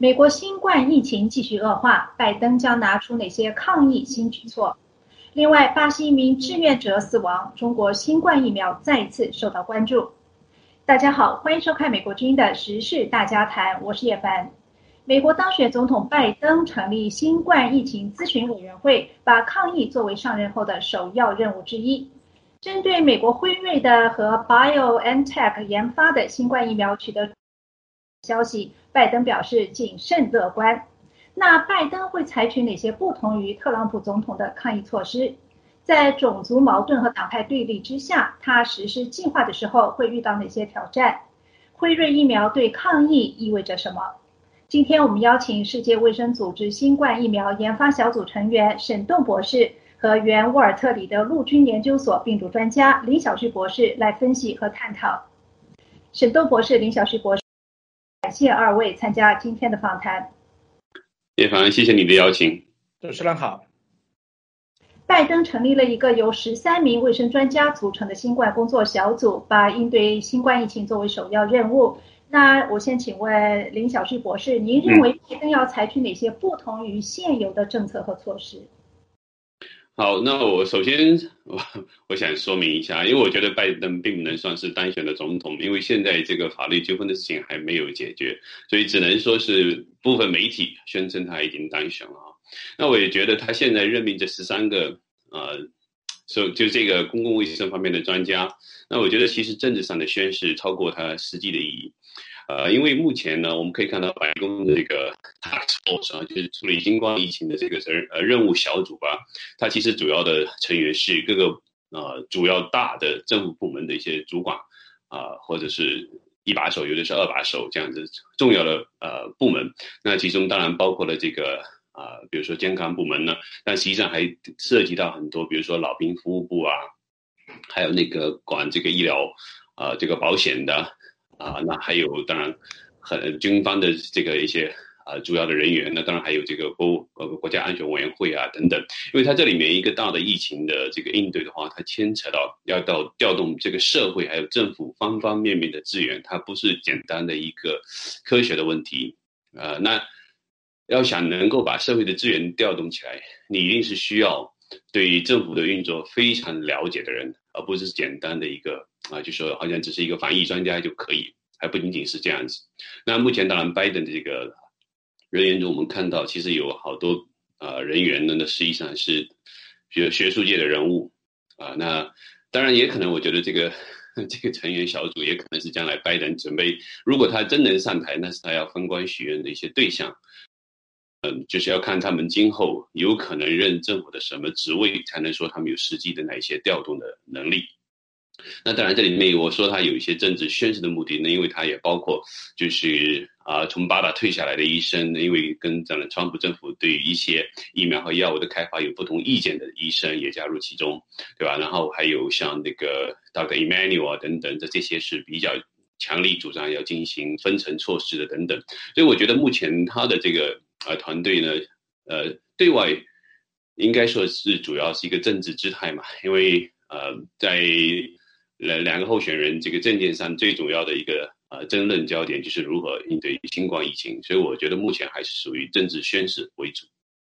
美国新冠疫情继续恶化，拜登将拿出哪些抗疫新举措？另外，巴西一名志愿者死亡，中国新冠疫苗再次受到关注。大家好，欢迎收看美国之音的时事大家谈，我是叶凡。美国当选总统拜登成立新冠疫情咨询委员会，把抗疫作为上任后的首要任务之一。针对美国辉瑞的和 BioNTech 研发的新冠疫苗取得消息，拜登表示谨慎乐观。那拜登会采取哪些不同于特朗普总统的抗疫措施？在种族矛盾和党派对立之下，他实施计划的时候会遇到哪些挑战？辉瑞疫苗对抗疫意味着什么？今天我们邀请世界卫生组织新冠疫苗研发小组成员沈栋博士和原沃尔特里的陆军研究所病毒专家林晓旭博士来分析和探讨。沈栋博士、林晓旭博士，感谢二位参加今天的访谈。 叶凡，谢谢你的邀请。 主持人好。 拜登成立了一个由13名卫生专家组成的新冠工作小组，把应对新冠疫情作为首要任务。那我先请问林晓旭博士，您认为拜登要采取哪些不同于现有的政策和措施？ 好，那我首先我想说明一下，因为我觉得拜登并不能算是当选的总统，因为现在这个法律纠纷的事情还没有解决，所以只能说是部分媒体宣称他已经当选了。那我也觉得他现在任命这13个就这个公共卫生方面的专家，那我觉得其实政治上的宣示超过它实际的意义。因为目前呢，我们可以看到白宫的这个 task force 就是处理新冠疫情的这个任务小组吧，它其实主要的成员是各个主要大的政府部门的一些主管或者是一把手，有的是2把手这样子重要的部门。那其中当然包括了这个比如说健康部门呢，但实际上还涉及到很多，比如说老兵服务部还有那个管这个医疗这个保险的。那还有当然军方的这个一些主要的人员，那当然还有这个国家安全委员会等等，因为它这里面一个大的疫情的这个应对的话，它牵扯到要调动这个社会还有政府方方面面的资源，它不是简单的一个科学的问题。那要想能够把社会的资源调动起来，你一定是需要对于政府的运作非常了解的人，而不是简单的一个就说好像只是一个防疫专家就可以，还不仅仅是这样子。那目前当然拜登的这个人员中，我们看到其实有好多人员呢，那实际上是学术界的人物那当然也可能我觉得这个成员小组也可能是将来拜登准备，如果他真能上台，那是他要封官许愿的一些对象。就是要看他们今后有可能任政府的什么职位，才能说他们有实际的哪一些调动的能力。那当然这里面我说他有一些政治宣示的目的呢，因为他也包括就是从巴达退下来的医生，因为跟川普政府对于一些疫苗和药物的开发有不同意见的医生也加入其中，对吧？然后还有像那个 Dr. Emmanuel 等等的，这些是比较强力主张要进行分层措施的等等。所以我觉得目前他的这个团队呢对外应该说是主要是一个政治姿态嘛，因为在两个候选人这个政见上最主要的一个争论焦点就是如何应对新冠疫情，所以我觉得目前还是属于政治宣示为主。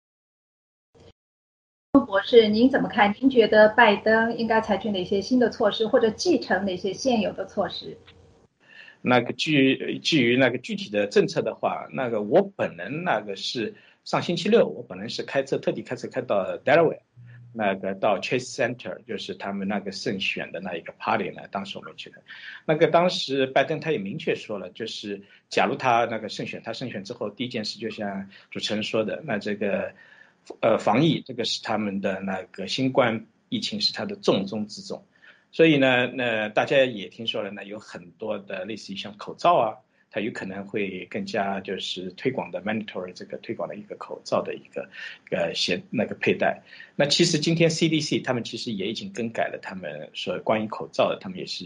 博士，您怎么看？您觉得拜登应该采取哪些新的措施，或者继承哪些现有的措施？ 那个基于那个具体的政策的话，那个我本人那个是上星期六，我本人是特地开车开到 Delaware， 那个到 Chase Center， 就是他们那个胜选的那一个 party 呢，当时我们去的。那个当时拜登他也明确说了，就是假如他胜选之后，第一件事就像主持人说的，那这个防疫这个是他们的那个新冠疫情是他的重中之重。所以呢，那大家也听说了呢，有很多的类似于像口罩它有可能会更加就是推广的 mandatory 这个推广的一个口罩的一个佩戴。那其实今天 CDC 他们其实也已经更改了他们说关于口罩的，他们也是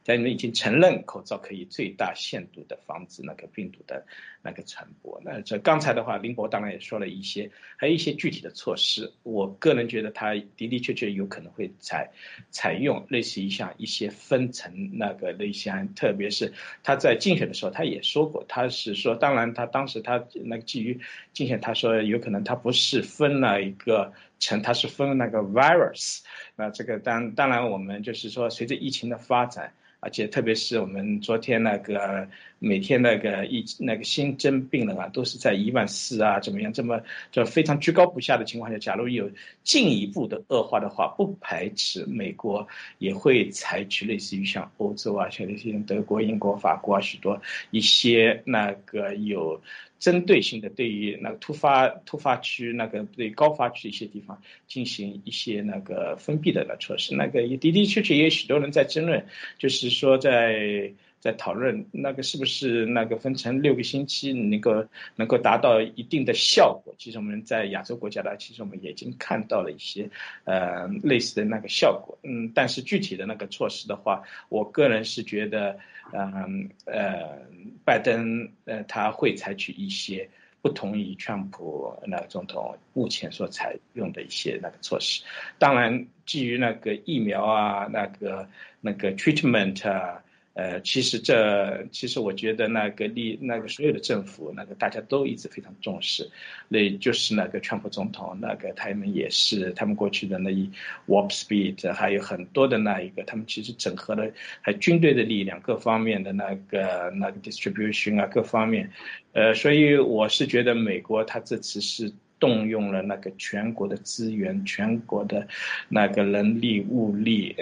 在你们已经承认口罩可以最大限度的防止那个病毒的那个传播。那这刚才的话，林博当然也说了一些，还有一些具体的措施。我个人觉得他的的确确有可能会采用类似于像一些分层那个类型，特别是他在竞选的时候他也说过，他是说，当然他当时他那个基于竞选，他说有可能他不是分了一个层，他是分那个 virus。那这个当然我们就是说，随着疫情的发展，而且特别是我们昨天那个每天那个新增病人啊，都是在14000啊，怎么样，这非常居高不下的情况下，假如有进一步的恶化的话，不排斥美国也会采取类似于像欧洲啊，像那些德国、英国、法国啊，许多一些那个有针对性的对于那个突发区那个对高发区的一些地方进行一些那个封闭的措施。那个的的确确也有许多人在争论，就是说在讨论那个是不是那个分成6个星期能够达到一定的效果。其实我们在亚洲国家的，其实我们也已经看到了一些类似的那个效果。但是具体的那个措施的话，我个人是觉得拜登他会采取一些不同于川普那个总统目前所采用的一些那个措施。当然基于那个疫苗啊，那个 treatment 啊，其实我觉得那个所有的政府那个大家都一直非常重视，那就是那个川普总统那个他们也是他们过去的那一 warp speed， 还有很多的那一个他们其实整合了还军队的力量各方面的那个 distribution 啊各方面，所以我是觉得美国他这次是动用了那个全国的资源，全国的那个人力物力，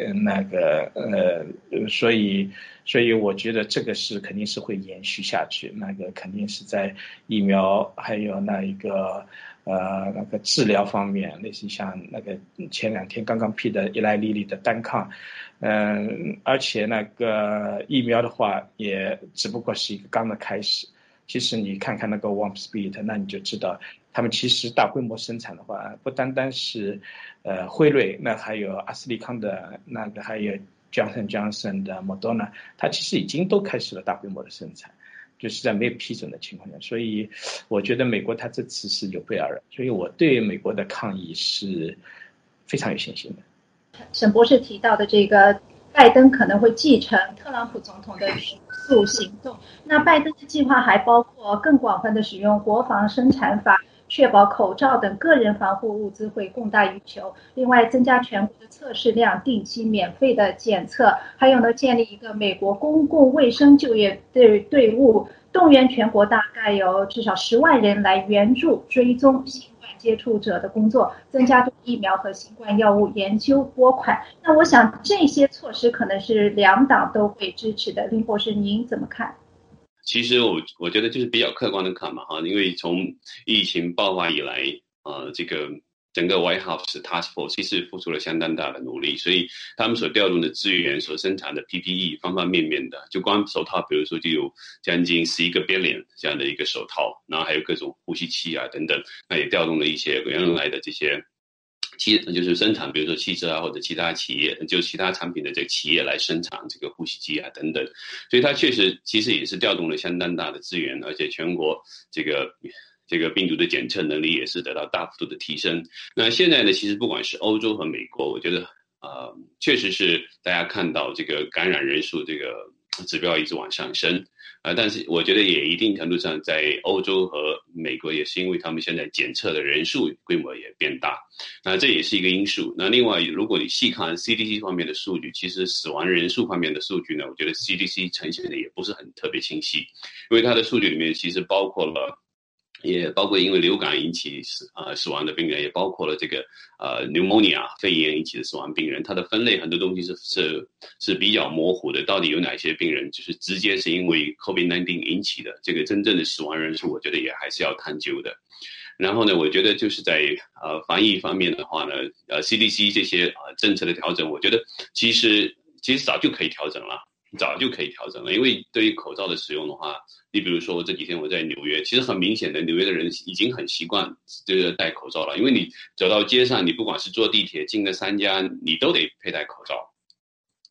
所以我觉得这个是肯定是会延续下去，那个肯定是在疫苗还有那个治疗方面，类似像那个前2天刚刚批的伊莱利利的单抗，而且那个疫苗的话也只不过是一个刚的开始。其实你看看那个 warp speed， 那你就知道他们其实大规模生产的话，不单单是辉瑞，那还有阿斯利康的那个，还有 Johnson 的 Moderna， 它其实已经都开始了大规模的生产，就是在没有批准的情况下。所以我觉得美国它这次是有备而来，所以我对美国的抗疫是非常有信心的。 沈博士提到的这个拜登可能会继承特朗普总统的迅速行动，那拜登的计划还包括更广泛的使用国防生产法，确保口罩等个人防护物资会供大于求，另外增加全国的测试量，定期免费的检测，还有呢建立一个美国公共卫生就业队伍，动员全国大概有至少10万人来援助追踪新冠接触者的工作，增加对疫苗和新冠药物研究拨款。那我想这些措施可能是2党都会支持的，林博士您怎么看？ 其实我觉得就是比较客观的看嘛哈，因为从疫情爆发以来这个整个 White House Task Force 其实付出了相当大的努力，所以他们所调动的资源、所生产的 PPE 方方面面的，就光手套，比如说就有将近11个 billion 这样的一个手套，然后还有各种呼吸器啊等等，那也调动了一些原来的这些就是生产，比如说汽车啊或者其他企业，就其他产品的这个企业来生产这个呼吸机啊等等，所以它确实其实也是调动了相当大的资源，而且全国这个病毒的检测能力也是得到大幅度的提升。那现在呢，其实不管是欧洲和美国，我觉得确实是大家看到这个感染人数这个指标一直往上升。但是我觉得也一定程度上在欧洲和美国也是因为他们现在检测的人数规模也变大，那这也是一个因素。那另外如果你细看 CDC 方面的数据，其实死亡人数方面的数据呢，我觉得 CDC 呈现的也不是很特别清晰，因为它的数据里面其实也包括因为流感引起死亡的病人，也包括了这个pneumonia 肺炎引起的死亡病人，它的分类很多东西是比较模糊的，到底有哪些病人就是直接是因为 COVID-19 引起的，这个真正的死亡人数我觉得也还是要探究的。然后呢，我觉得就是在防疫方面的话呢CDC 这些政策的调整，我觉得其实早就可以调整了，因为对于口罩的使用的话，你比如说这几天我在纽约，其实很明显的纽约的人已经很习惯这个戴口罩了，因为你走到街上，你不管是坐地铁进了3家，你都得佩戴口罩。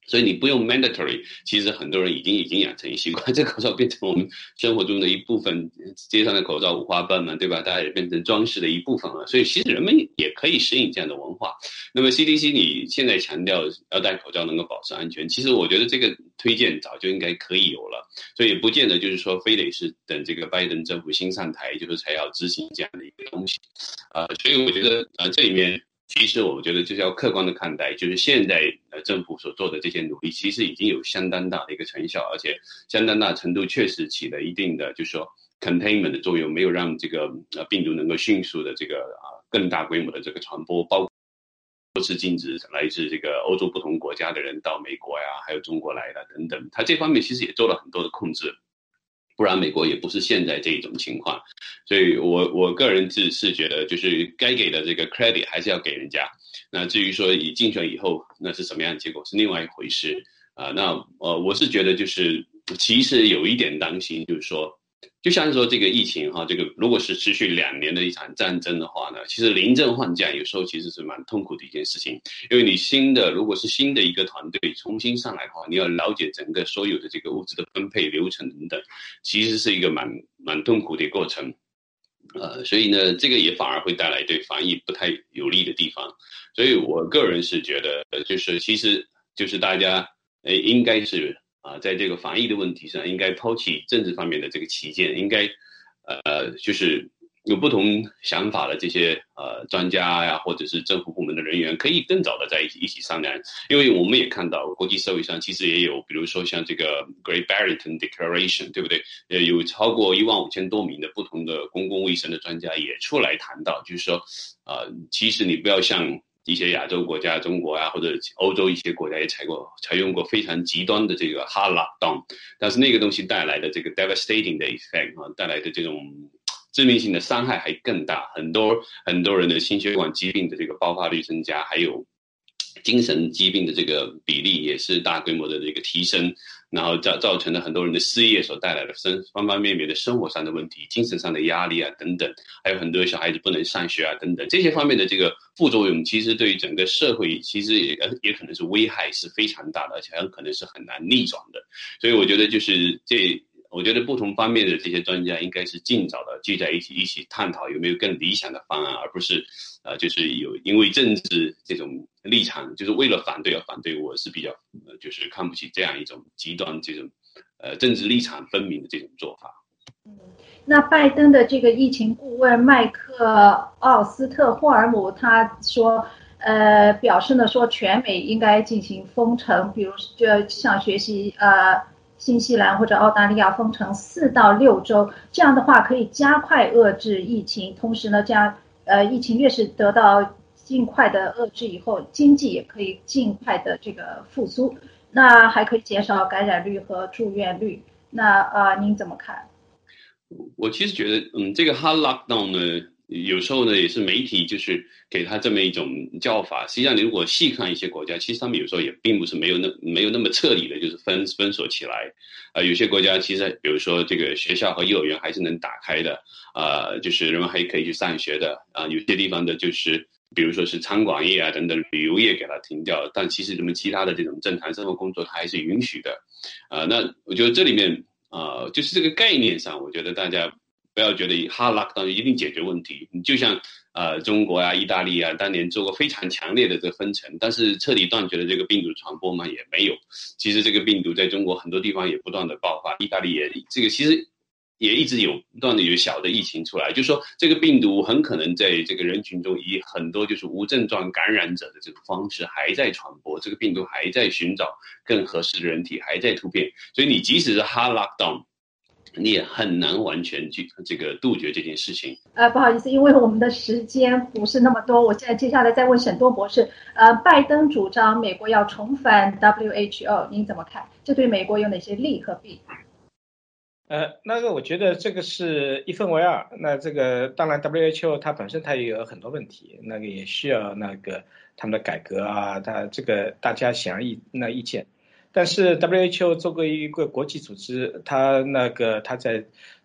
所以你不用 mandatory， 其实很多人已经养成习惯，这口罩变成我们生活中的一部分，街上的口罩五花瓣嘛，对吧？大家也变成装饰的一部分了，所以其实人们也可以适应这样的文化。那么 CDC 你现在强调要戴口罩能够保持安全，其实我觉得这个推荐早就应该可以有了，所以也不见得就是说非得是等这个拜登政府新上台，就是才要执行这样的一个东西。所以我觉得这里面其实我觉得就是要客观的看待，就是现在政府所做的这些努力，其实已经有相当大的一个成效，而且相当大程度确实起了一定的就是说 containment 的作用，没有让这个病毒能够迅速的这个更大规模的这个传播，包括多次禁止来自这个欧洲不同国家的人到美国呀，还有中国来的等等，它这方面其实也做了很多的控制。不然美国也不是现在这种情况，所以我个人是觉得，就是该给的这个 credit 还是要给人家。那至于说以竞选以后那是什么样的结果是另外一回事我是觉得就是其实有一点担心，就是说就像说这个疫情这个如果是持续2年的一场战争的话呢，其实临阵换将有时候其实是蛮痛苦的一件事情，因为你如果是新的一个团队重新上来的话，你要了解整个所有的这个物资的分配流程等等，其实是一个蛮痛苦的过程。所以呢，这个也反而会带来对防疫不太有利的地方。所以我个人是觉得，就是其实就是大家应该是在这个防疫的问题上，应该抛弃政治方面的这个旗舰，应该就是有不同想法的这些专家呀，或者是政府部门的人员，可以更早的在一起商量。因为我们也看到国际社会上其实也有，比如说像这个 Great Barrington Declaration， 对不对？有超过15000多名的不同的公共卫生的专家也出来谈到，就是说其实你不要像一些亚洲国家，中国啊，或者欧洲一些国家也采用过非常极端的这个 hard lockdown， 但是那个东西带来的这个 devastating 的 effect 带来的这种致命性的伤害还更大，很多人的心血管疾病的这个爆发率增加，还有精神疾病的这个比例也是大规模的这个提升，然后造成了很多人的失业所带来的方方面面的生活上的问题，精神上的压力啊等等，还有很多小孩子不能上学啊等等，这些方面的这个副作用，其实对于整个社会其实也可能是危害是非常大的，而且很可能是很难逆转的。所以我觉得我觉得不同方面的这些专家应该是尽早的聚在一起探讨有没有更理想的方案，而不是就是因为政治这种立场，就是为了反对而反对。我是比较就是看不起这样一种极端这种政治立场分明的这种做法。 那拜登的这个疫情顾问麦克奥斯特霍尔姆他说表示呢说全美应该进行封城，比如就像学习新西兰或者澳大利亚封城4到6周，这样的话可以加快遏制疫情，同时呢，这样疫情越是得到尽快的遏制以后，经济也可以尽快的这个复苏，那还可以减少感染率和住院率。那您怎么看？ 我其实觉得，这个 hard lockdown 呢，有时候呢也是媒体就是给他这么一种叫法。实际上，你如果细看一些国家，其实他们有时候也并不是没有那么彻底的，就是封锁起来。有些国家其实，比如说这个学校和幼儿园还是能打开的，就是人们还可以去上学的。有些地方的就是，比如说是餐馆业啊等等，旅游业给它停掉，但其实人们其他的这种正常生活工作它还是允许的。那我觉得这里面。就是这个概念上，我觉得大家不要觉得以 hard lockdown 一定解决问题。就像中国啊、意大利啊，当年做过非常强烈的这个封城，但是彻底断绝了这个病毒传播吗？也没有。其实这个病毒在中国很多地方也不断的爆发，意大利也这个其实也一直不断的有小的疫情出来，就是说这个病毒很可能在这个人群中以很多就是无症状感染者的这个方式还在传播，这个病毒还在寻找更合适的人体，还在突变，所以你即使是 hard lockdown， 你也很难完全去这个杜绝这件事情。 不好意思，因为我们的时间不是那么多，我现在接下来再问沈多博士。拜登主张美国要重返 WHO， 您怎么看？这对美国有哪些利和弊？ 那个我觉得这个是一分为二。那这个当然 WHO 它本身它也有很多问题，那个也需要那个他们的改革啊，它这个大家显而易见。但是 WHO 作为一个国际组织，它在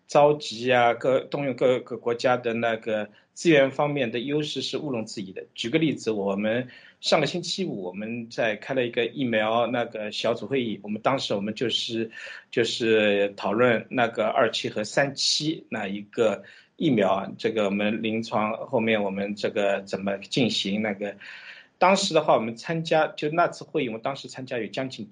召集啊，动用各个国家的那个资源方面的优势是毋庸置疑的。举个例子，我们上个星期五我们在开了一个疫苗那个小组会议，当时就是讨论那个2期和3期那一个疫苗，这个我们临床后面我们这个怎么进行那个。当时的话，我们参加就那次会议，我当时参加有将近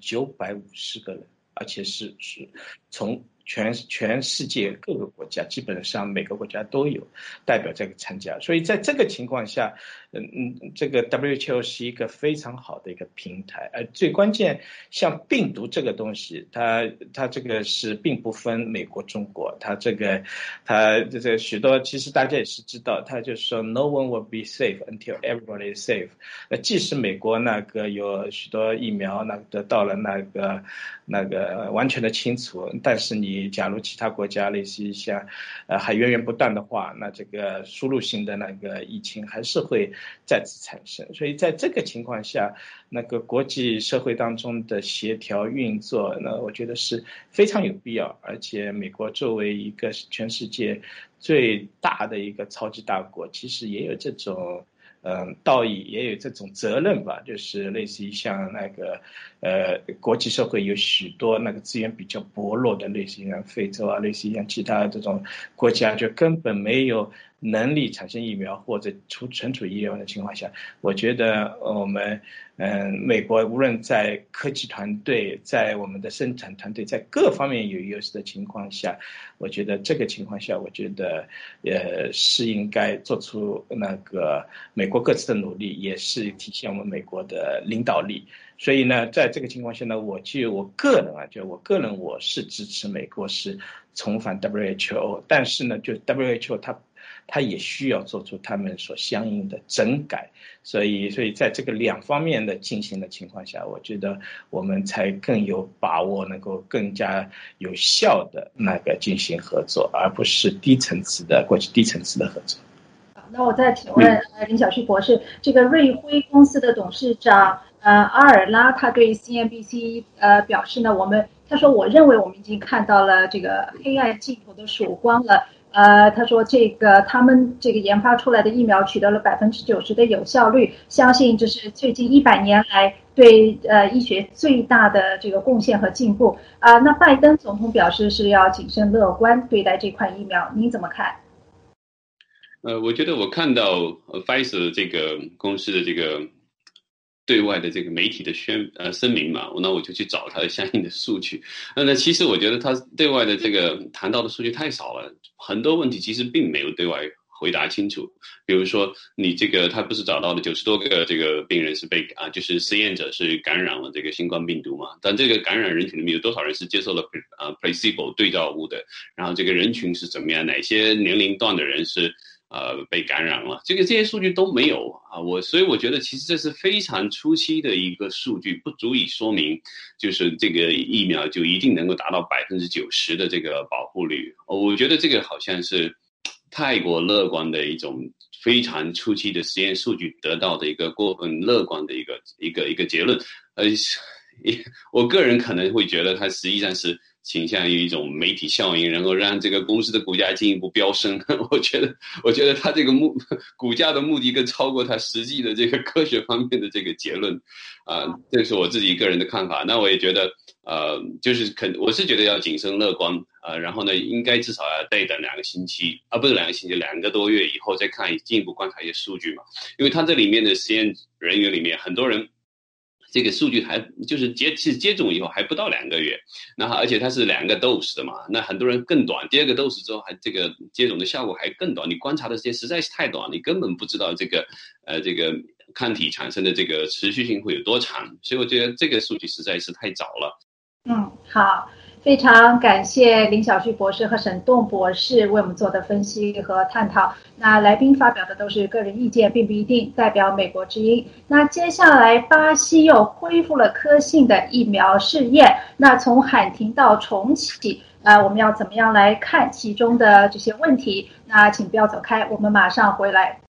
950个人，而且是从全世界各个国家，基本上每个国家都有代表这个参加。所以在这个情况下，这个 WHO 是一个非常好的一个平台。最关键，像病毒这个东西，它这个是并不分美国、中国，它这许多其实大家也是知道，它就是说 no one will be safe until everybody is safe。即使美国那个有许多疫苗得到了那个完全的清除，但是你假如其他国家类似于像还源源不断的话，那这个输入性的那个疫情还是会再次产生。所以在这个情况下，那个国际社会当中的协调运作，那我觉得是非常有必要。而且美国作为一个全世界最大的一个超级大国，其实也有这种道义，也有这种责任吧，就是类似于像那个国际社会有许多那个资源比较薄弱的，类似于像非洲啊，类似于像其他这种国家，就根本没有能力产生疫苗或者存储疫苗的情况下，我觉得我们美国无论在科技团队，在我们的生产团队，在各方面有优势的情况下，我觉得这个情况下，我觉得是应该做出那个美国各自的努力，也是体现我们美国的领导力。所以呢，在这个情况下呢，我个人我是支持美国是重返 WHO， 但是呢，就 WHO 它也需要做出他们所相应的整改，所以在这个两方面的进行的情况下，我觉得我们才更有把握能够更加有效的那个进行合作，而不是过去低层次的合作。 那我再请问林小旭博士，这个瑞辉公司的董事长阿尔拉他对 CNBC 表示呢，他说我认为我们已经看到了这个黑暗尽头的曙光了。他说他们这个研发出来的疫苗取得了90%的有效率，相信这是最近100年来对医学最大的这个贡献和进步。那拜登总统表示是要谨慎乐观对待这款疫苗，您怎么看？ 我觉得我看到Pfizer 这个公司的这个对外的这个媒体的声明嘛，那我就去找它的相应的数据。那其实我觉得它对外的这个谈到的数据太少了，很多问题其实并没有对外回答清楚。比如说你他不是找到了90多个这个病人是就是实验者是感染了这个新冠病毒嘛？但这个感染人群里面有多少人是接受了placebo 对照物的？然后这个人群是怎么样？哪些年龄段的人是被感染了，这些数据都没有啊，所以我觉得其实这是非常初期的一个数据，不足以说明就是这个疫苗就一定能够达到90%的这个保护率。我觉得这个好像是太过乐观的一种非常初期的实验数据得到的一个过分乐观的一个结论。我个人可能会觉得它实际上是倾向于一种媒体效应，然后让这个公司的股价进一步飙升。我觉得它这个股价的目的更超过它实际的这个科学方面的这个结论这是我自己个人的看法。那我也觉得就是我是觉得要谨慎乐观然后呢应该至少要再等2个星期不是2个星期2个多月以后再看进一步观察一些数据嘛。因为它这里面的实验人员里面很多人这个数据还就是接种以后还不到2个月，那而且它是2个 dose 的嘛，那很多人更短，第2个 dose 之后还这个接种的效果还更短，你观察的时间实在是太短，你根本不知道这个抗体产生的这个持续性会有多长，所以我觉得这个数据实在是太早了。 好，非常感谢林小旭博士和沈栋博士为我们做的分析和探讨。那来宾发表的都是个人意见，并不一定代表美国之音。那接下来巴西又恢复了科兴的疫苗试验，那从喊停到重启我们要怎么样来看其中的这些问题？那请不要走开，我们马上回来。